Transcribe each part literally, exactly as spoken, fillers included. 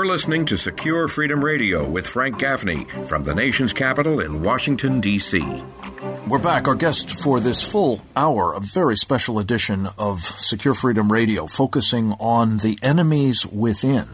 You're listening to Secure Freedom Radio with Frank Gaffney from the nation's capital in Washington, D C We're back. Our guest for this full hour, a very special edition of Secure Freedom Radio, focusing on the enemies within,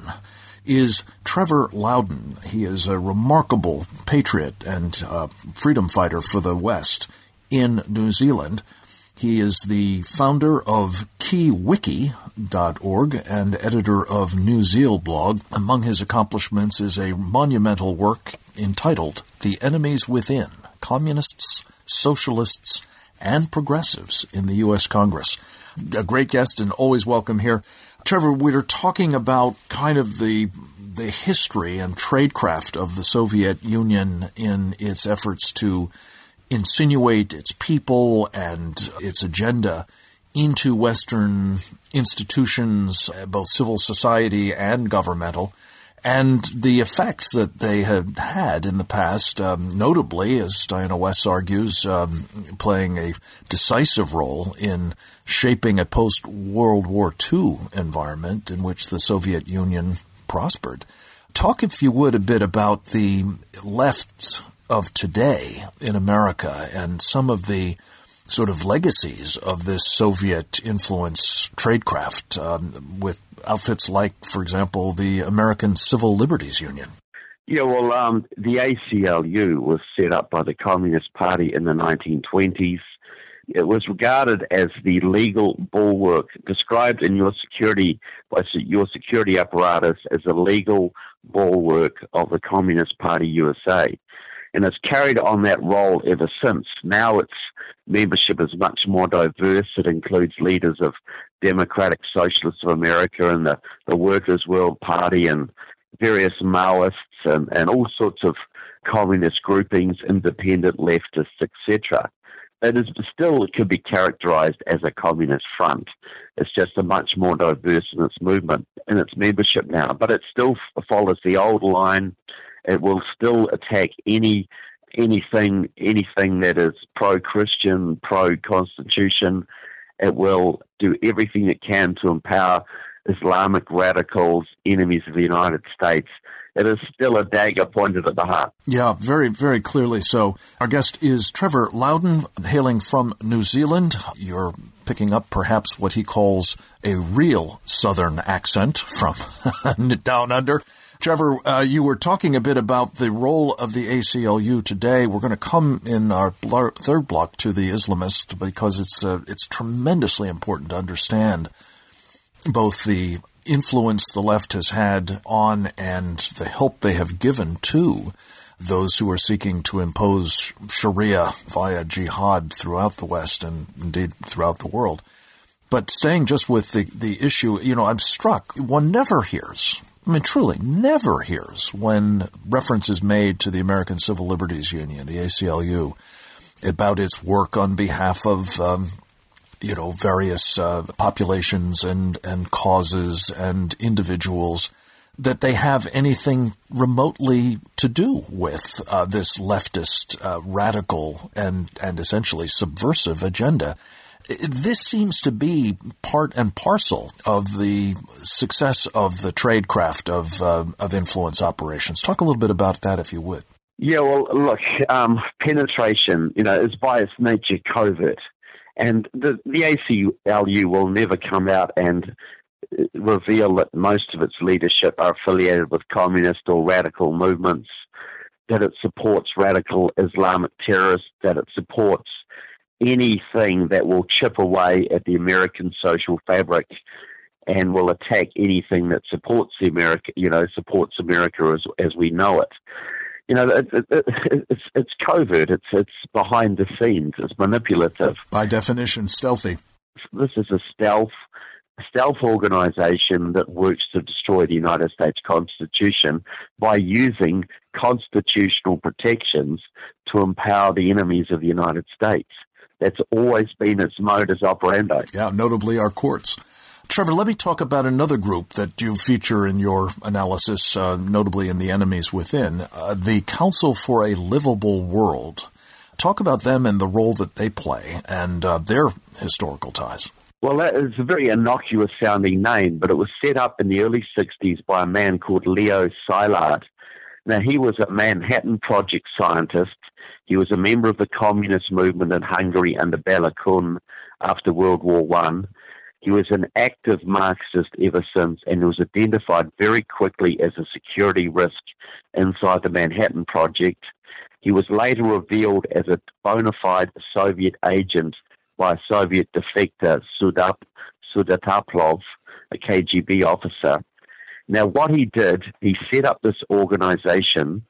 is Trevor Loudon. He is a remarkable patriot and uh, freedom fighter for the West in New Zealand. He is the founder of Kiwiki dot org and editor of New Zeal blog. Among his accomplishments is a monumental work entitled The Enemies Within, Communists, Socialists, and Progressives in the U S Congress. A great guest and always welcome here. Trevor, we're talking about kind of the the history and tradecraft of the Soviet Union in its efforts to insinuate its people and its agenda into Western institutions, both civil society and governmental, and the effects that they have had in the past, um, notably, as Diana West argues, um, playing a decisive role in shaping a post-World War Two environment in which the Soviet Union prospered. Talk, if you would, a bit about the lefts of today in America and some of the sort of legacies of this Soviet influence tradecraft um, with outfits like, for example, the American Civil Liberties Union. Yeah, well, um, the A C L U was set up by the Communist Party in the nineteen twenties. It was regarded as the legal bulwark, described in your security by your security apparatus as a legal bulwark of the Communist Party U S A. And it's carried on that role ever since. Now its membership is much more diverse. It includes leaders of Democratic Socialists of America and the, the Workers' World Party and various Maoists and, and all sorts of communist groupings, independent leftists, et cetera. It is still, it could be characterized as a communist front. It's just a much more diverse in its movement, in its membership now. But it still follows the old line. It will still attack any anything anything that is pro-Christian, pro-Constitution. It will do everything it can to empower Islamic radicals, enemies of the United States. It is still a dagger pointed at the heart. Yeah, very, very clearly so. Our guest is Trevor Loudon, hailing from New Zealand. You're picking up perhaps what he calls a real Southern accent from down under. Trevor, uh, you were talking a bit about the role of the A C L U today. We're going to come in our bl- third block to the Islamist because it's uh, it's tremendously important to understand both the influence the left has had on and the help they have given to those who are seeking to impose Sharia via jihad throughout the West and indeed throughout the world. But staying just with the, the issue, you know, I'm struck. One never hears, I mean, truly never hears when reference is made to the American Civil Liberties Union, the A C L U, about its work on behalf of, um, you know, various uh, populations and, and causes and individuals, that they have anything remotely to do with uh, this leftist, uh, radical, and, and essentially subversive agenda. This seems to be part and parcel of the success of the tradecraft of uh, of influence operations. Talk a little bit about that, if you would. Yeah, well, look, um, penetration, you know, is by its nature covert. And the, the A C L U will never come out and reveal that most of its leadership are affiliated with communist or radical movements, that it supports radical Islamic terrorists, that it supports anything that will chip away at the American social fabric and will attack anything that supports the America, you know, supports America as as we know it. You know, it, it, it, it's it's covert. It's it's behind the scenes. It's manipulative. By definition, stealthy. This is a stealth stealth organization that works to destroy the United States Constitution by using constitutional protections to empower the enemies of the United States. That's always been its modus operandi. Yeah, notably our courts. Trevor, let me talk about another group that you feature in your analysis, uh, notably in The Enemies Within, uh, the Council for a Livable World. Talk about them and the role that they play and uh, their historical ties. Well, that is a very innocuous-sounding name, but it was set up in the early sixties by a man called Leo Szilard. Now, he was a Manhattan Project scientist. He was a member of the communist movement in Hungary under Bela Kun after World War One. He was an active Marxist ever since and was identified very quickly as a security risk inside the Manhattan Project. He was later revealed as a bona fide Soviet agent by a Soviet defector, Sudap, Sudataplov, a K G B officer. Now, what he did, he set up this organization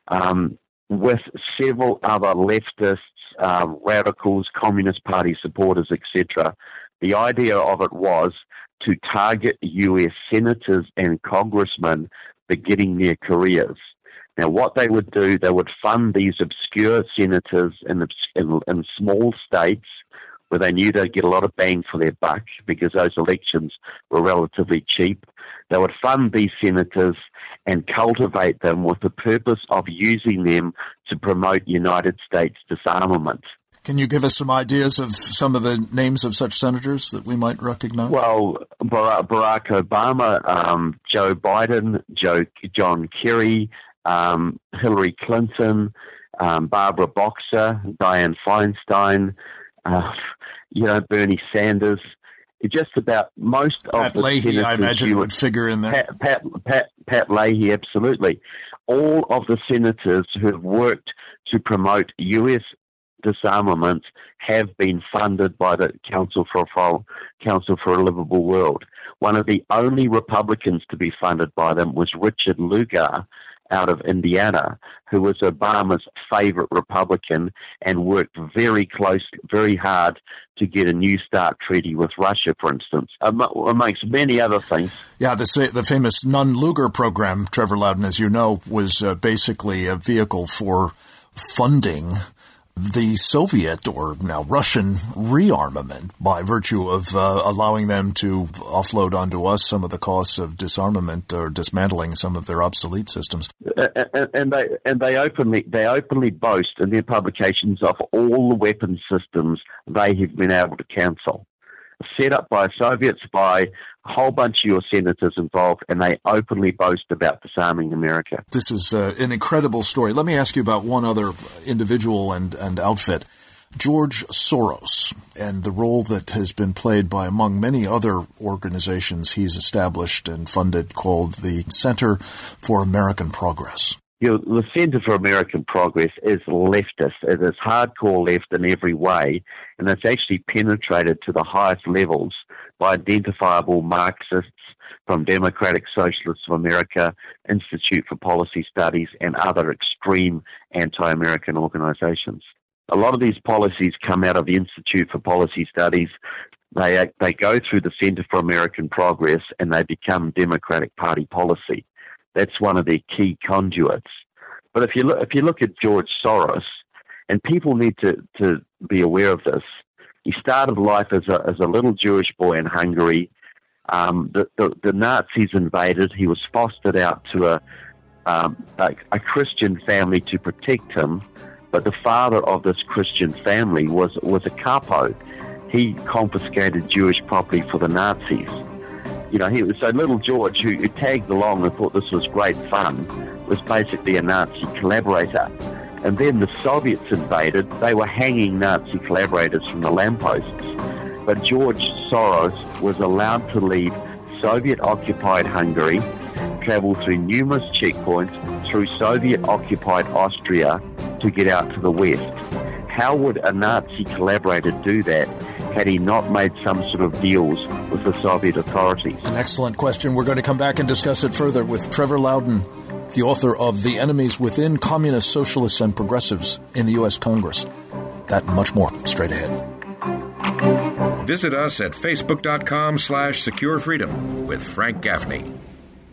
um, with several other leftists, uh, radicals, Communist Party supporters, et cetera. The idea of it was to target U S senators and congressmen beginning their careers. Now, what they would do, they would fund these obscure senators in, in, in small states where they knew they'd get a lot of bang for their buck because those elections were relatively cheap. They would fund these senators and cultivate them with the purpose of using them to promote United States disarmament. Can you give us some ideas of some of the names of such senators that we might recognize? Well, Barack Obama, um, Joe Biden, Joe, John Kerry, um, Hillary Clinton, um, Barbara Boxer, Dianne Feinstein, uh, you know, Bernie Sanders. Just about most of Pat the Leahy, senators I imagine, would, would figure in there. Pat, Pat, Pat, Pat Leahy, absolutely. All of the senators who have worked to promote U S disarmament have been funded by the Council for a, Council for a Livable World. One of the only Republicans to be funded by them was Richard Lugar out of Indiana, who was Obama's favorite Republican and worked very close, very hard to get a New START treaty with Russia, for instance, amongst many other things. Yeah, the, the famous Nunn-Lugar program, Trevor Loudon, as you know, was uh, basically a vehicle for funding the Soviet, or now Russian, rearmament by virtue of uh, allowing them to offload onto us some of the costs of disarmament or dismantling some of their obsolete systems. And, and they and they openly they openly boast in their publications of all the weapon systems they have been able to cancel, set up by a Soviet spy, a whole bunch of your senators involved, and they openly boast about disarming America. This is uh, an incredible story. Let me ask you about one other individual and, and outfit, George Soros, and the role that has been played by, among many other organizations he's established and funded, called the Center for American Progress. You know, the Center for American Progress is leftist. It is hardcore left in every way, and it's actually penetrated to the highest levels by identifiable Marxists from Democratic Socialists of America, Institute for Policy Studies, and other extreme anti-American organizations. A lot of these policies come out of the Institute for Policy Studies. They, they go through the Center for American Progress, and they become Democratic Party policy. That's one of their key conduits. But if you look, if you look at George Soros, and people need to, to be aware of this, he started life as a as a little Jewish boy in Hungary. Um, the, the the Nazis invaded. He was fostered out to a, um, a a Christian family to protect him, but the father of this Christian family was was a capo. He confiscated Jewish property for the Nazis. You know, he was so little George, who, who tagged along and thought this was great fun, was basically a Nazi collaborator. And then the Soviets invaded. They were hanging Nazi collaborators from the lampposts. But George Soros was allowed to leave Soviet-occupied Hungary, travel through numerous checkpoints, through Soviet-occupied Austria to get out to the West. How would a Nazi collaborator do that had he not made some sort of deals with the Soviet authorities? An excellent question. We're going to come back and discuss it further with Trevor Loudon, the author of The Enemies Within: Communists, Socialists, and Progressives in the U S Congress. That and much more straight ahead. Visit us at facebook.com slash secure freedom with Frank Gaffney.